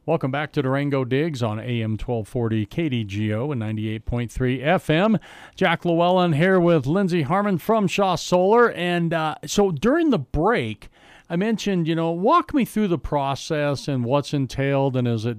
Welcome back to Durango Digs on AM 1240 KDGO and 98.3 FM. Jack Llewellyn here with Lindsay Harmon from Shaw Solar. And so during the break, I mentioned, walk me through the process and what's entailed, and is it,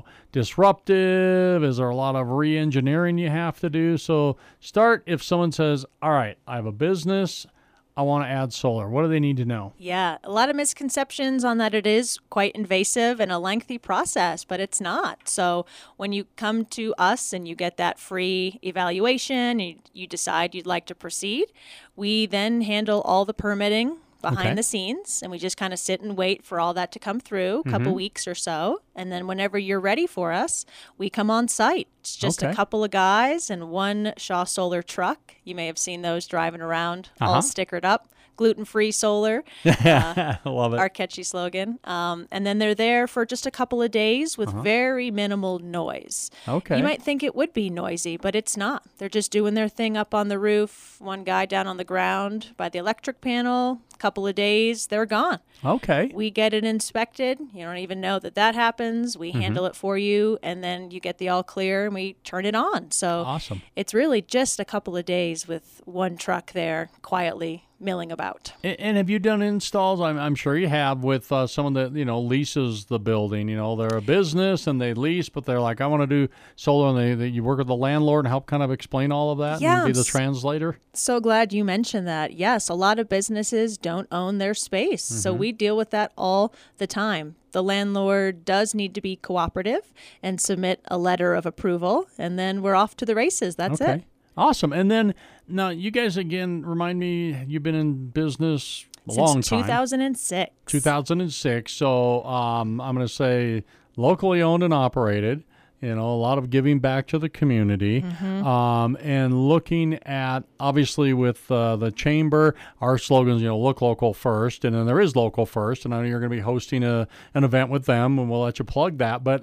disruptive? Is there a lot of re-engineering you have to do? So start if someone says, all right, I have a business, I want to add solar. What do they need to know? Yeah, a lot of misconceptions on that it is quite invasive and a lengthy process, but it's not. So when you come to us and you get that free evaluation, and you decide you'd like to proceed, we then handle all the permitting behind the scenes, and we just kind of sit and wait for all that to come through, a couple weeks or so. And then whenever you're ready for us, we come on site. It's just a couple of guys and one Shaw Solar truck. You may have seen those driving around, all stickered up. Gluten-free solar. I love it. Our catchy slogan. And then they're there for just a couple of days with very minimal noise. Okay. You might think it would be noisy, but it's not. They're just doing their thing up on the roof, one guy down on the ground by the electric panel. A couple of days, they're gone. Okay. We get it inspected. You don't even know that happens. We handle it for you, and then you get the all clear, and we turn it on. So awesome. It's really just a couple of days with one truck there quietly milling about. And have you done installs? I'm sure you have with someone that leases the building. They're a business and they lease, but they're like, I want to do solar, and you work with the landlord and help kind of explain all of that. Yeah, and be the translator. So glad you mentioned that. Yes, a lot of businesses don't own their space, so we deal with that all the time. The landlord does need to be cooperative and submit a letter of approval, and then we're off to the races. That's it. Awesome. And then now you guys, again, remind me, you've been in business a long time. Since 2006. 2006. So I'm going to say locally owned and operated. A lot of giving back to the community, and looking at, obviously, with the chamber, our slogans, look local first, and then there is local first, and I know you're going to be hosting an event with them, and we'll let you plug that. But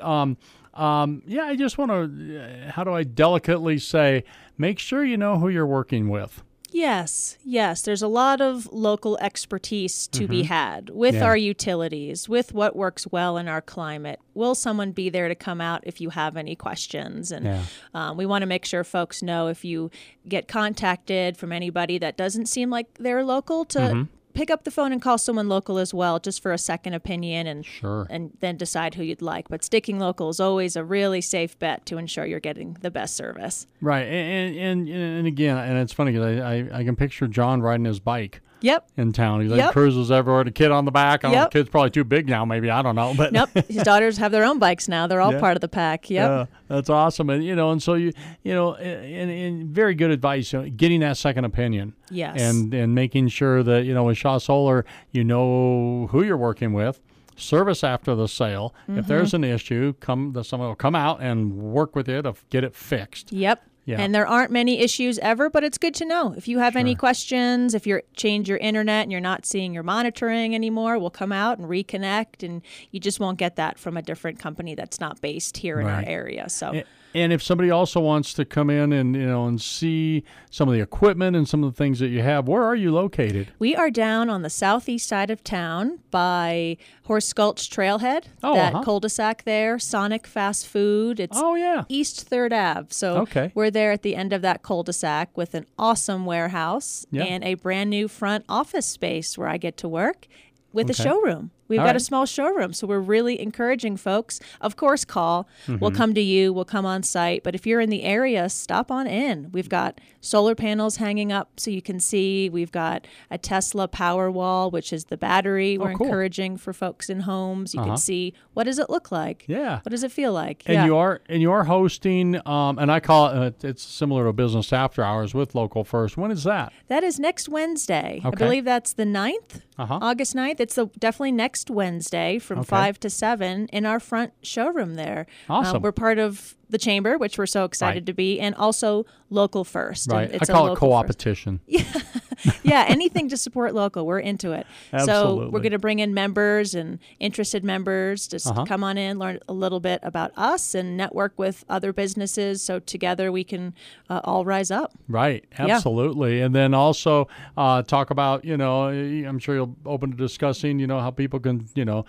I just want to, how do I delicately say, make sure you know who you're working with. Yes. There's a lot of local expertise to be had with our utilities, with what works well in our climate. Will someone be there to come out if you have any questions? And we want to make sure folks know if you get contacted from anybody that doesn't seem like they're local to pick up the phone and call someone local as well, just for a second opinion, and then decide who you'd like. But sticking local is always a really safe bet to ensure you're getting the best service. Right, and again, and it's funny because I can picture John riding his bike. In town. He cruises everywhere. The kid on the back. The kid's probably too big now, maybe. I don't know. But his daughters have their own bikes now. They're all part of the pack. Yeah, that's awesome. And and so and very good advice. Getting that second opinion. Yes. And making sure that with Shaw Solar, who you're working with. Service after the sale. If there's an issue, someone will come out and work with you to get it fixed. Yeah. And there aren't many issues ever, but it's good to know. If you have any questions, if you change your internet and you're not seeing your monitoring anymore, we'll come out and reconnect, and you just won't get that from a different company that's not based here in our area. So. And if somebody also wants to come in and and see some of the equipment and some of the things that you have, where are you located? We are down on the southeast side of town by Horse Gulch Trailhead. That cul-de-sac there, Sonic Fast Food. It's East 3rd Ave. So we're there at the end of that cul-de-sac with an awesome warehouse and a brand new front office space where I get to work with a showroom. We've got a small showroom, so we're really encouraging folks. Of course, call. We'll come to you. We'll come on site. But if you're in the area, stop on in. We've got solar panels hanging up so you can see. We've got a Tesla Powerwall, which is the battery we're encouraging for folks in homes. You can see, what does it look like? Yeah. What does it feel like? And you are hosting, and I call it, it's similar to Business After Hours with Local First. When is that? That is next Wednesday. I believe that's the 9th, August 9th. It's definitely next Wednesday from 5 to 7 in our front showroom there. Awesome. We're part of the chamber, which we're so excited to be, and also Local First. Right. It's I call it co-opetition. Yeah, anything to support local, we're into it. Absolutely. So we're going to bring in members and interested members to come on in, learn a little bit about us, and network with other businesses. So together we can all rise up. Right, absolutely. And then also talk about, I'm sure you'll open to discussing, how people can,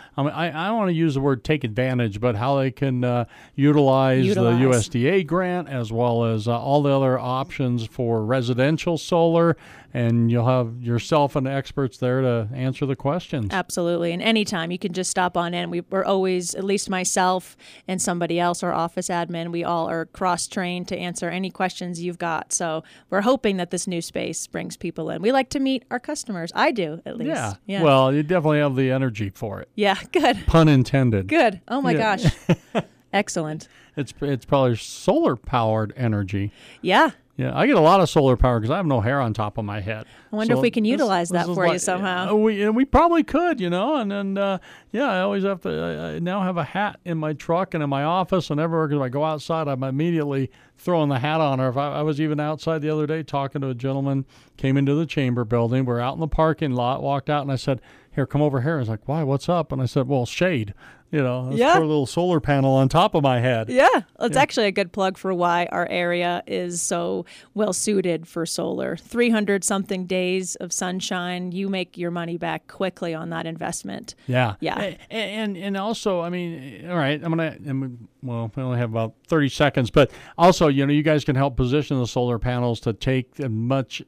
I want to use the word take advantage, but how they can utilize the USDA grant as well as all the other options for residential solar. And you'll have yourself and the experts there to answer the questions. Absolutely. And anytime you can just stop on in. We're always, at least myself and somebody else, our office admin, we all are cross-trained to answer any questions you've got. So we're hoping that this new space brings people in. We like to meet our customers. I do, at least. Yeah. Well, you definitely have the energy for it. Yeah, good. Pun intended. Good. Oh, my gosh. Excellent. It's probably solar-powered energy. Yeah. Yeah, I get a lot of solar power because I have no hair on top of my head. I wonder if we can utilize that for you somehow. We probably could, and then, I always have to, I now have a hat in my truck and in my office and everywhere because if I go outside, I'm immediately throwing the hat on. Or if I was even outside the other day talking to a gentleman, came into the chamber building. We're out in the parking lot, walked out, and I said, here, come over here. He's like, why, what's up? And I said, well, shade. Put a little solar panel on top of my head. Yeah, it's actually a good plug for why our area is so well suited for solar. 300-something days of sunshine, you make your money back quickly on that investment. Yeah. And also, all right, we only have about 30 seconds, but also, you guys can help position the solar panels to take much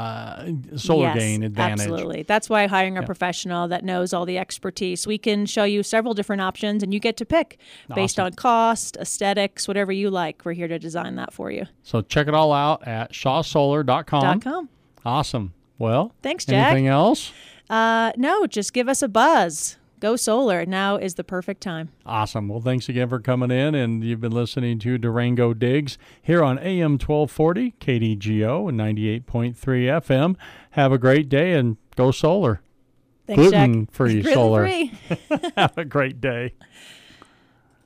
solar gain advantage. Absolutely. That's why hiring a professional that knows all the expertise. We can show you several different options, and you get to pick based on cost, aesthetics, whatever you like. We're here to design that for you. So check it all out at shawsolar.com. Awesome. Well, thanks, Jack. Anything else? No, just give us a buzz. Go solar. Now is the perfect time. Awesome. Well, thanks again for coming in, and you've been listening to Durango Digs here on AM 1240, KDGO, and 98.3 FM. Have a great day and go solar. Thanks, Gluten-free Jack. solar. Gluten-free. Have a great day.